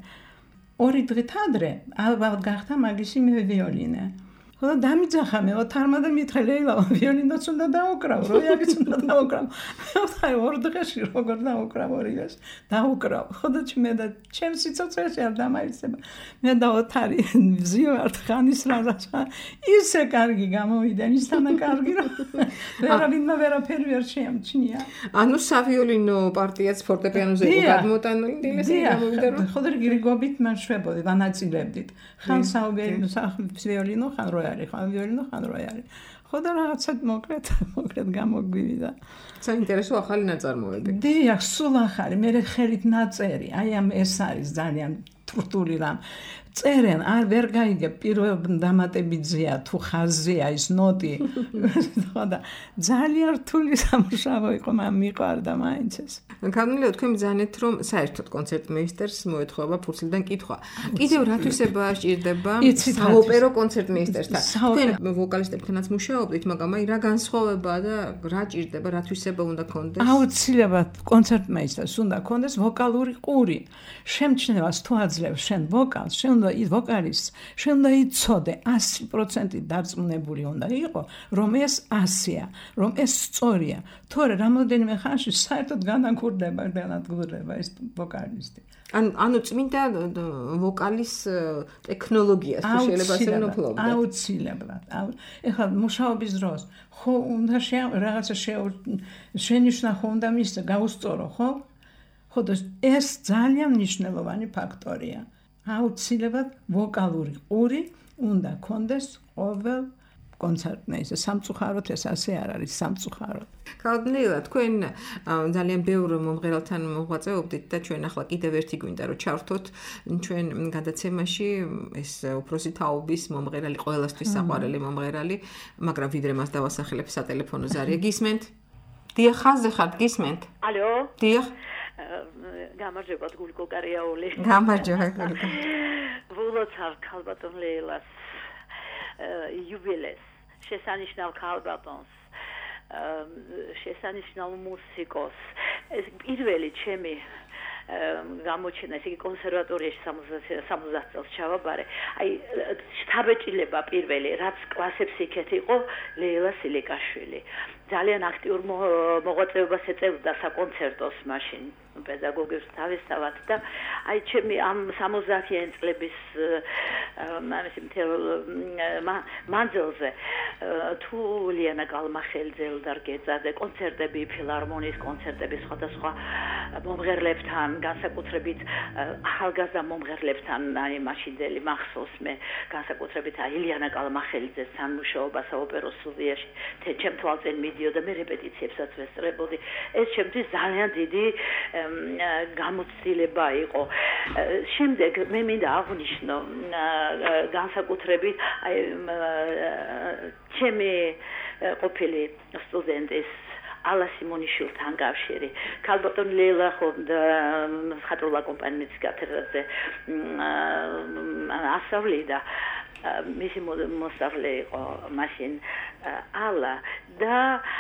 ორი დღით ადრე ალბათ გახდა მაგისი მე ვიოლინე. ხო და დამიძახა მე ოთარმა და მითხრა ლეილა ვიოლინოც უნდა დაუკრავ, როიაგიც უნდა დაუკრავ. ხა ორ დღეში როგორ დაუკრავ ორიას? დაუკრავ. ხო და მე და ჩემ სიცოცხლეში არ დამაიცება. მე და ოთარი ვზივართ ხანის რაღაცა ისე კარგი გამოვიდა, ისთანა კარგი რომ ვერავინმა ვერაფერი ვერ შეამჩნია. ანუ სავიოლინო პარტიაც ფორტეპიანოზე იყო გადმოტანილი და ესე გამოვიდა რომ ხო და გრიგობით მაშვებოდი, ვანაწილებდით. ხან საუბერი ვიოლინო, ხან როიალი. ხან ვიოლინო, ხან როიალი. ხო და რაღაცა მოკლედ, მოკლედ გამოგვივიდა. საინტერესო ახალი ნაწარმოები. დიახ, სულ ახალი, მე ხელით ნაწერი. აი ამ ეს არის ძალიან თურთული რამ. წერენ, არ ვერ გაიგებ პირველ დამატებითზეა თუ ხაზზეა ის ნოტი. ხო და ძალიან რთული სამუშაო იყო, მან მიყვარდა მაინც ეს. ქალბატონო, თქვენ ბრძანეთ რომ საერთოდ კონცერტმეისტერს მოეთხოვება ფურცლიდან კითხვა. კიდევ რათვისება სჭირდება საოპერო კონცერტმეისტერსთან. თქვენ ვოკალისტებთანაც მუშაობდით, მაგრამ აი რა განსხვავებაა და რა ჭირდება, რათვისება უნდა კონდეს? აუცილებლად კონცერტმეისტერს უნდა კონდეს ვოკალური ყური. შემჩნევას თუ აძლევს შენ ვოკალს, შენ უნდა ის ვოკალისტს, შენ უნდა იცოდე ასი პროცენტი დარწმუნებული უნდა იყო, რომ ეს ასია, რომ ეს სწორია. თორე რამოდენიმე ხანში საერთოდ განაგურდება, განადგურდება ეს ვოკალისტი. ან ანუ წმინდა ვოკალის ტექნოლოგიას თუ შეიძლება ასე ვფლობდეთ. აუცილებლად. ეხლა მუშაობის დროს ხო უნდა რაღაცა შენიშნა ხო უნდა მისცე, გაუსწორო, ხო? ხო და ეს ძალიან მნიშვნელოვანი ფაქტორია. აუცილებლად ვოკალური ყური უნდა კონდეს ყოველ კონცერტმეისტერს. სამწუხაროდ ეს ასე არ არის, სამწუხაროდ. ქალბატონო, თქვენ ძალიან ბევრ მომღერალთან მოღვაწეობდით და ჩვენ ახლა კიდევ ერთი გვინდა რომ ჩავრთოთ ჩვენ გადაცემაში ეს უფროსი თაობის მომღერალი, ყველასთვის საყვარელი მომღერალი, მაგრამ ვიდრე მას დავასახელებ სატელეფონო ზარია. გისმენთ? დიახ, ხაზზე ხართ, გისმენთ? ალო? დიახ. გამარჯობა, გულკო კარიაული. გამარჯობა, გულკო. ვლოცავ ქალბატონ ლეილას იუბილეს, შესანიშნავ ქალბატონს, შესანიშნავ მუსიკოს. ეს პირველი ჩემი გამოჩენა, ესე იგი კონსერვატორიაში სამოცდაათ წელს ჩავაბარე. აი შთაბეჭდილება პირველი, რაც კლასებს იქეთ იყო ლეილა სილიკაშვილი. ძალიან აქტიურ მოღვაწეობას ეწეოდა საკონცერტოს მაშინ პედაგოგებს თავისთავად და აი ჩემი ამ სამოცდაათიანი წლების ამის მთელ მანძილზე თუ ლიანა გალმახელიძე დარგეწადე კონცერტები ფილარმონიის კონცერტები სხვადასხვა მომღერლებთან განსაკუთრებით ახალგაზრდა მომღერლებთან აი მაშინდელი მახსოვს მე განსაკუთრებით აი ლიანა გალმახელიძესთან მუშაობა საოპერო სტუდიაში ჩემ თვალწინ მიდიოდა მე რეპეტიციებსაც ვესწრებოდი ეს ჩემთვის ძალიან დიდი გამოცდილება იყო. შემდეგ მე მინდა აღვნიშნო განსაკუთრებით აი ჩემი ყოფილი სტუდენტის ალა სიმონიშვილთან კავშირი. ქალბატონ ლეილა ხონდა ხატრულა კომპანიის კათედრაზე ასწავლიდა მისი მოსწავლე იყო მაშინ ალა და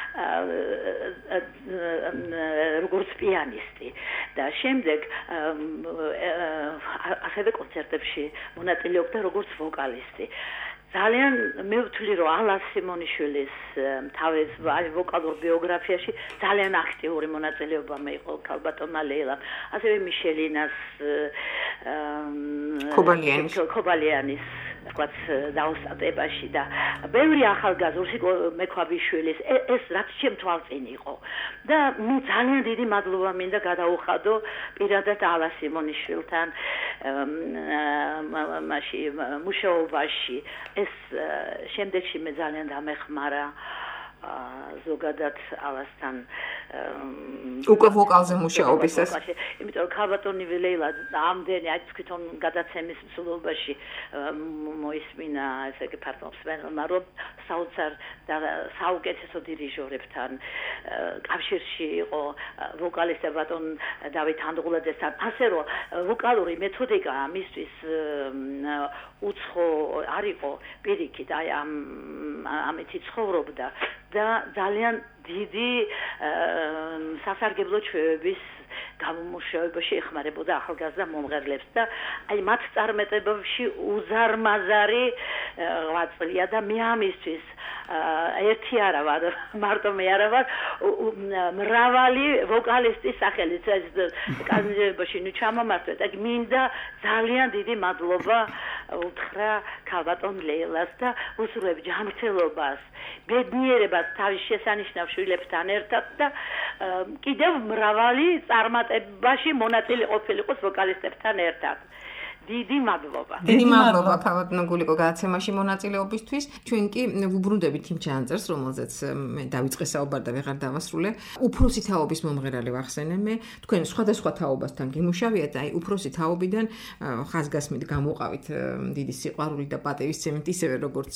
როგორც პიანისტი და შემდეგ ასევე კონცერტებში მონაწილეობდა როგორც ვოკალისტი. ძალიან მე ვთვლი რომ ალა სიმონიშვილის თავის ვოკალურ ბიოგრაფიაში ძალიან აქტიური მონაწილეობა მეიყო ქალბატონმა ლეილამ. ასევე მიშელინას ქობალიანის ქობალიანის რაც დაუსტატებაში და ბევრი ახალგაზრდა მექვაბიშვილის ეს რაც ჩემ თვალწინ იყო და ნუ ძალიან დიდი მადლობა მინდა გადაუხადო პირადად ალა სიმონიშვილთან მასში მუშაობაში ეს შემდეგში მე ძალიან დამეხმარა ზოგადად ალასთან უკვე ვოკალზე მუშაობისას იმიტომ რომ ქალბატონი ლეილა ამდენი აი თვითონ გადაცემის მსვლელობაში მოისმინა ესე იგი პარტნიორებთან რომ საოცარ და საუკეთესო დირიჟორებთან კავშირში იყო ვოკალისტი ბატონ დავით ანდღულაძესთან ასე რომ ვოკალური მეთოდიკა მისთვის უცხო არ იყო პირიქით აი ამ ამეთი ცხოვრობდა და ძალიან დიდი სასარგებლო ჩვევების გამომუშავებაში ეხმარებოდა ახალგაზრდა მომღერლებს და აი მათ წარმატებებში უზარმაზარი ღვაწლია და მე ამისთვის ერთი არა ვარ მარტო მე არა ვარ მრავალი ვოკალისტის სახელით ეს კანონებში ნუ ჩამომართვეთ და მინდა ძალიან დიდი მადლობა უთხრა ქალბატონ ლეილას და უსურვებ ჯანმრთელობას ბედნიერებას თავის შესანიშნავ შვილებთან ერთად და კიდევ მრავალი წარმატებაში მონაწილე ყოფილიყოს ვოკალისტებთან ერთად. დიდი მადლობა. დიდი მადლობა ქალბატონ გულიკო გადაცემაში მონაწილეობისთვის. ჩვენ კი ვუბრუნდებით იმ ჩანწერს, რომელზეც მე დავიწყე საუბარ და ვეღარ დავასრულე. უფროსი თაობის მომღერალი ვახსენე მე. თქვენ სხვადასხვა თაობასთან გიმუშავიათ, აი უფროსი თაობიდან ხაზგასმით გამოყავით დიდი სიყვარული და პატივისცემით ისევე როგორც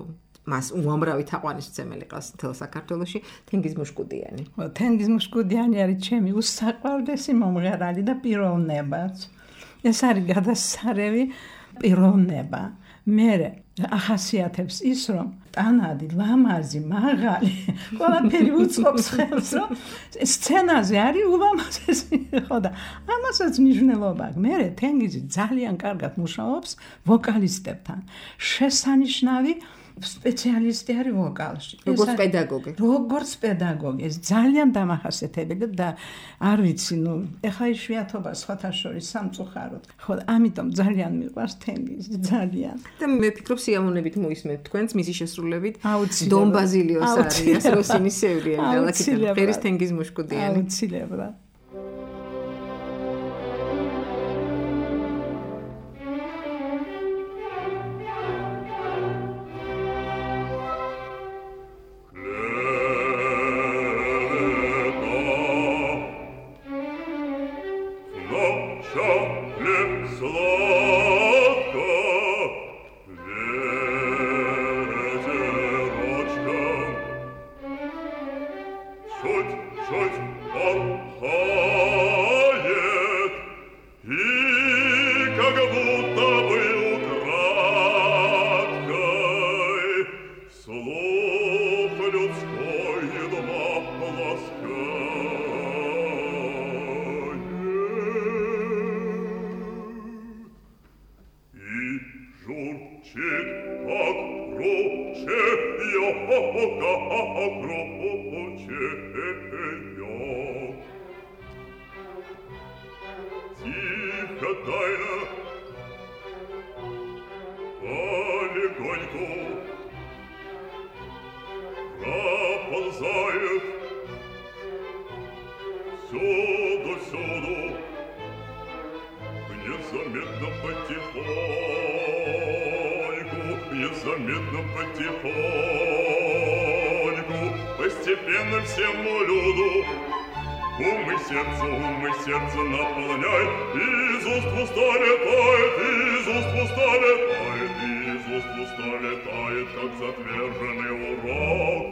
მას უამრავი თაყვანისმცემელი ყავს მთელ საქართველოში თენგიზ მუშკუდიანი. თენგიზ მუშკუდიანი არის ჩემი უსაყვარლესი მომღერალი და პიროვნებაც. ეს არის გადასარევი პიროვნება. მე ახასიათებს ის რომ ტანადი, ლამაზი, მაღალი, ყველაფერი უწყობს ხელს, რომ სცენაზე არის ულამაზესი, ხო და ამასაც მნიშვნელობა აქვს. მე თენგიზი ძალიან კარგად მუშაობს ვოკალისტებთან. შესანიშნავი სპეციალისტი არის ვოკალში. როგორც პედაგოგი. როგორც პედაგოგი. ეს ძალიან დამახასიათებელი და არ ვიცი, ნუ ეხლა იშვიათობა სხვათა შორის სამწუხაროდ. ხო, ამიტომ ძალიან მიყვარს თენგიზი, ძალიან. და მე ვფიქრობ სიამოვნებით მოისმენთ თქვენს მისი შესრულებით. აუცილებლად. დონ ბაზილიოს არიას როსინის სევრიანი დალაკიდან ღერის თენგიზ მუშკუდიანი. აუცილებლად. Ласкай Тихо, тайно, полегоньку проползает всюду-всюду, незаметно потихоньку, незаметно потихоньку, постепенно всему люду ум и сердце, ум и сердце наполняет, из уст в уста летает, из уст в уста летает, из уст в уста летает, как затверженный урок.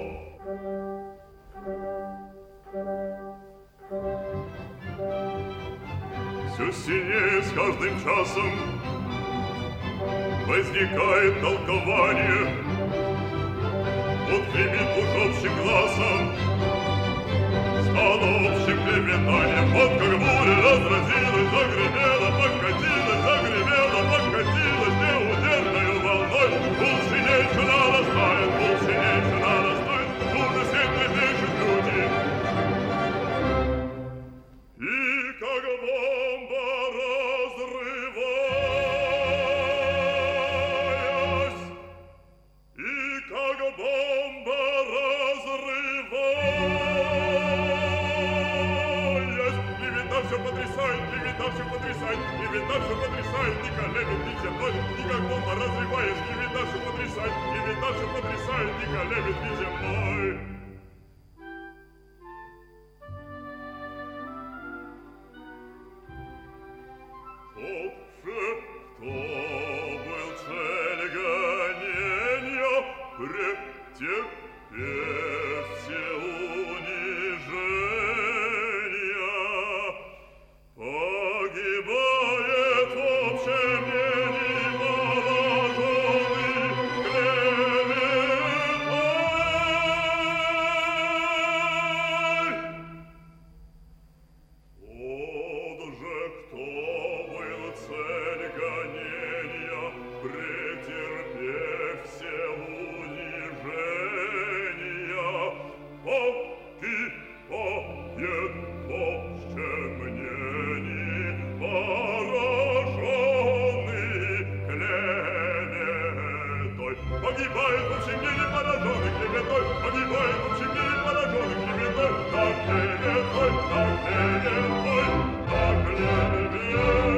Все сильнее с каждым часом возникает толкование, вот гремит уж общим глазом, стало общим клеветанием, вот как буря разразилась, загремела, покатилась, загремела, покатилась неудержною волной, пул сильнейше нарастает, пул сильнейше нарастает, бурно свет трепещут люди. И как бомба разрываясь, и как бомба разрываясь, клевета все потрясает, клевета все потрясает, клевета все потрясает, ни колебет, ни земной, и как бомба разрываясь, клевета все потрясает, клевета все потрясает, ни колебет, ни земной. Тот же, кто был цель гонения, претерпев все унижения, погибает в общем мнении положенный клеветой. Тот же, кто был цель гонения, претерпев все унижения, погибает в общем мнении пораженный клеветой. Погибает в общем мнении пораженный клеветой, погибает в общем мнении пораженный клеветой, так клеветой, так клеветой, так клеветой.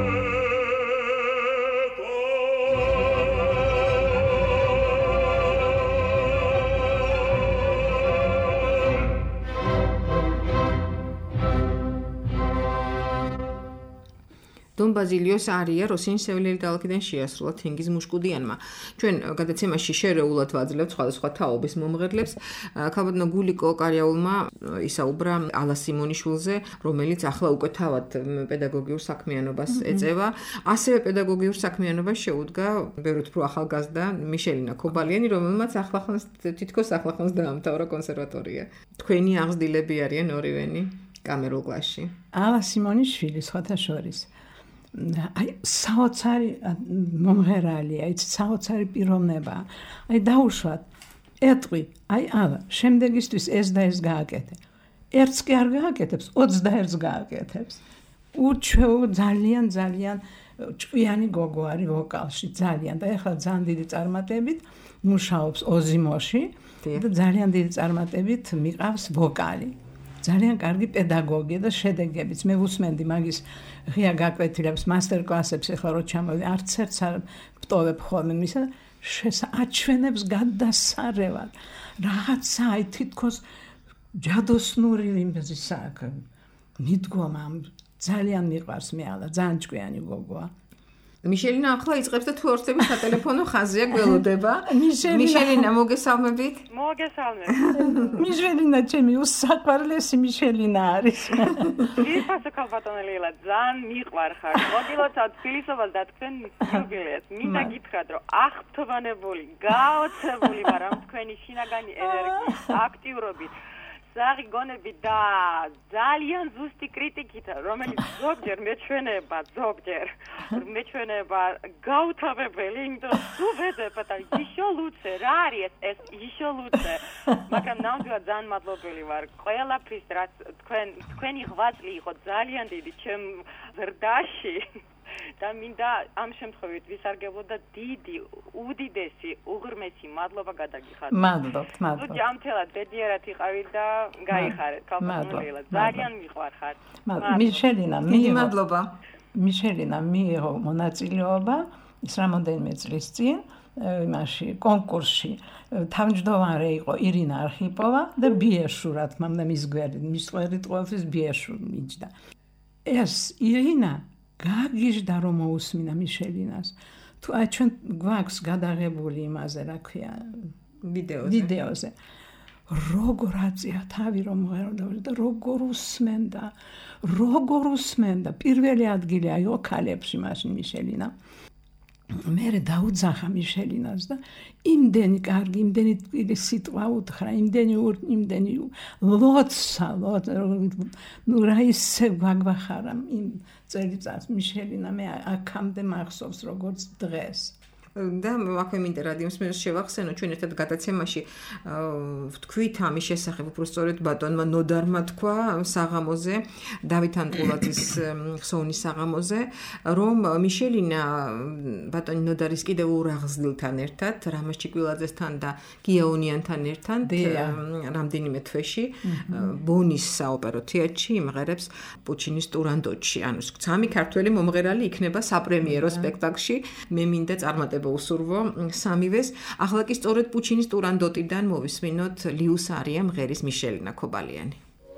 დონ ბაზილიოს არია როსინის სევილიერი დალაკიდან შეასრულა თენგიზ მუშკუდიანმა. ჩვენ გადაცემაში შერეულად ვაძლევთ სხვადასხვა თაობის მომღერლებს. ქალბატონო გულიკო კარიაულმა ისაუბრა ალა სიმონიშვილზე, რომელიც ახლა უკვე თავად პედაგოგიურ საქმიანობას ეწევა. ასევე პედაგოგიურ საქმიანობას შეუდგა ბევრად უფრო ახალგაზრდა მიშელინა ქობალიანი, რომელმაც ახლახანს თითქოს ახლახანს დაამთავრა კონსერვატორია. თქვენი აღზრდილები არიან ორივენი კამერულ კლასში. ალა სიმონიშვილი სხვათა შორის აი საოცარი მომღერალია, ის საოცარი პიროვნება. აი დაუშვათ ეტყვი, აი ალა, შემდეგისთვის ეს და ეს გააკეთე. ერთს კი არ გააკეთებს, ოცდაერთს გააკეთებს. უჩვეო ძალიან ძალიან ჭკვიანი გოგო არის ვოკალში, ძალიან და ეხლა ძალიან დიდი წარმატებით მუშაობს ოზიმოში და ძალიან დიდი წარმატებით მიყავს ვოკალი. ძალიან კარგი პედაგოგი და შედეგებიც. მე ვუსმენდი მაგის ღია გაკვეთილებს, მასტერ-კლასებს, ეხლა რო ჩამოვიდი, არც ერთს არ ვტოვებ ხოლმე მისა აჩვენებს გადასარევად. რაღაცა აი თითქოს ჯადოსნური იმბეზისა მიდგომა ძალიან მიყვარს მე ალა, ძალიან ჭკვიანი გოგოა. მიშელინა ახლა იწყებს და თუ ორსები სატელეფონო ხაზია გველოდება. მიშელინა მოგესალმებით. მოგესალმებით. მიშელინა ჩემი უსაყვარლესი მიშელინა არის. ვიფასო ქალბატონი ლილა, ძალიან მიყვარხარ. მოგილოცავ თბილისობას და თქვენ იუბილეას. მინდა გითხრათ, რომ აღფრთოვანებული, გაოცებული ვარ ამ თქვენი შინაგანი ენერგიით, აქტიურობით. საღი გონები და ძალიან ზუსტი კრიტიკით, რომელიც ზოგჯერ მეჩვენება, ზოგჯერ მეჩვენება გაუთავებელი, იმიტომ თუ ვეძებ და ისო ლუცე, რა არის ეს ისო ლუცე, მაგრამ ნამდვილად ძალიან მადლობელი ვარ ყველაფრის, რაც თქვენ თქვენი ღვაწლი იყო ძალიან დიდი ჩემ ზრდაში. და მინდა ამ შემთხვევით ვისარგებლო და დიდი, უდიდესი, უღრმესი მადლობა გადაგიხადო. მადლობთ, მადლობთ. თუ ჯამთელად ბედნიერად იყავით და გაიხარეთ, ქალბატონელა. ძალიან მიყვარხარ. მიშელინა, მიიღო. მადლობა. მიშელინა მიიღო მონაწილეობა ის რამოდენიმე წლის წინ იმაში კონკურსში. თავმჯდომარე იყო ირინა არხიპოვა და ბიეშუ, რა თქმა უნდა, მის გვერდით, მის გვერდით ყოველთვის ბიეშუ მიჯდა. ეს ირინა გაგიჟდა რომ მოусმინა მიშელინას. თუ აი ჩვენ გვაქვს გადაღებული იმაზე, რა ქვია, ვიდეოზე. ვიდეოზე. როგორ აწია თავი რომ მოეროდა და როგორ უსმენდა, როგორ უსმენდა. პირველი ადგილი აი ოქალებში მაშინ მიშელინა. მერე დაუძახა მიშელინას და იმდენი კარგი, იმდენი ტკბილი სიტყვა უთხრა, იმდენი იმდენი ლოცა, ნუ რა ისე გვაგვახარა იმ წელიწადს მიშელინა მე აქამდე მახსოვს როგორც დღეს. და აქვე მინდა რადიოს მენს შევახსენო ჩვენ ერთად გადაცემაში ვთქვით ამის შესახებ, უფრო სწორედ ბატონმა ნოდარმა თქვა საღამოზე, დავით ანტყულაძის ხსოვნის საღამოზე, რომ მიშელინა ბატონი ნოდარის კიდევ ორ აღზრდილთან ერთად, რამაზ ჩიკვილაძესთან და გიაუნიანთან ერთად რამდენიმე თვეში ბონის საოპერო თეატრში იმღერებს პუჩინის ტურანდოტში. ანუ სამი ქართველი მომღერალი იქნება საპრემიერო სპექტაკლში. მე მინდა წარმატება უსურვო სამივეს. ახლა კი სწორედ პუჩინის ტურანდოტიდან მოვისმინოთ ლიუს არია მღერის მიშელინა ქობალიანი.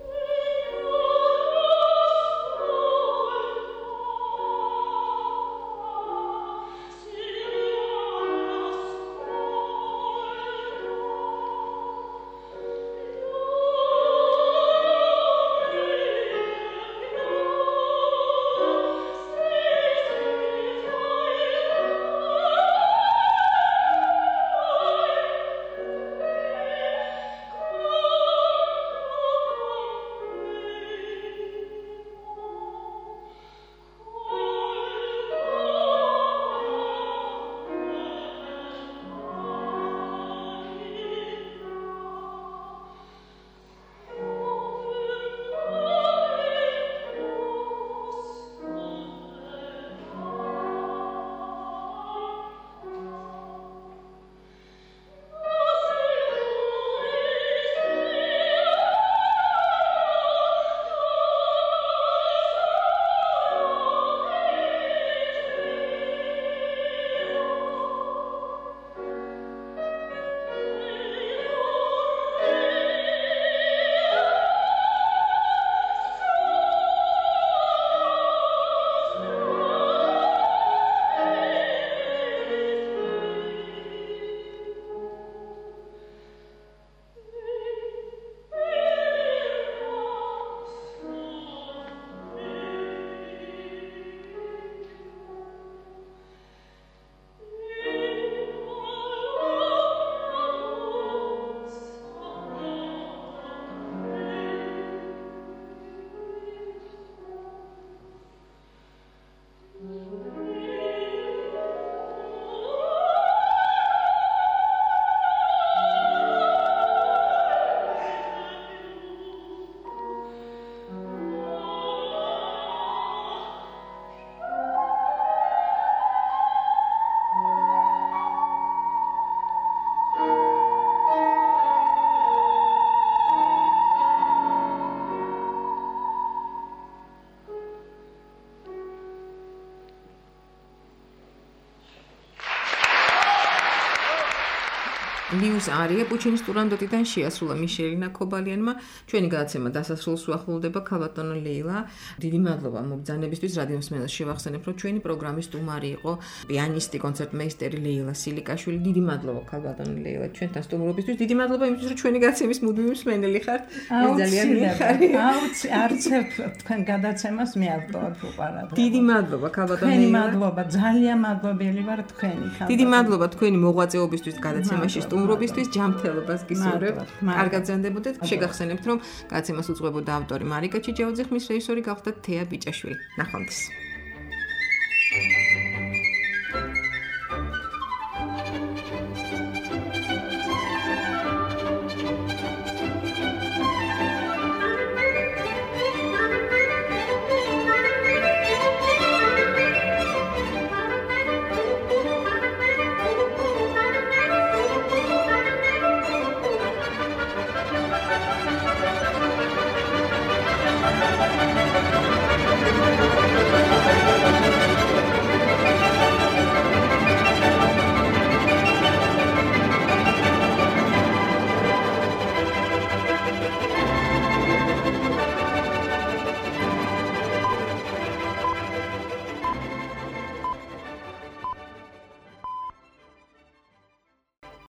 ლიუს არია პუჩინის ტურანდოტიდან შეასრულა მიშელინა ქობალიანმა. ჩვენი გადაცემა დასასრულს უახლოვდება. ქალბატონო ლეილა, დიდი მადლობა მობრძანებისთვის. რადიოს მენელს შევახსენებ, რომ ჩვენი პროგრამის სტუმარი იყო პიანისტი, კონცერტმეისტერი ლეილა სილიკაშვილი. დიდი მადლობა ქალბატონო ლეილა ჩვენთან სტუმრობისთვის. დიდი მადლობა იმისთვის, რომ ჩვენი გადაცემის მუდმივი მსმენელი ხართ. მე ძალიან მიხარი. აუცი არცერთ თქვენ გადაცემას მე ავტოვად ვუყარად. დიდი მადლობა ქალბატონო ლეილა. დიდი მადლობა, ძალიან მადლობელი ვარ თქვენი ქალბატონო. დიდი მადლობა თქვენი მოღვაწეობისთვის გადაცემაში სტუმრობისთვის. მოგზაურობისთვის, ჯანმრთელობას გისურვებთ. კარგად ზანდებოდეთ. შეგახსენებთ, რომ კაცემას უძღვებოდა ავტორი მარიკა ჩიჯაოძე, ხმის რეჟისორი გახდა თეა ბიჭაშვილი. ნახვამდის. Thank you.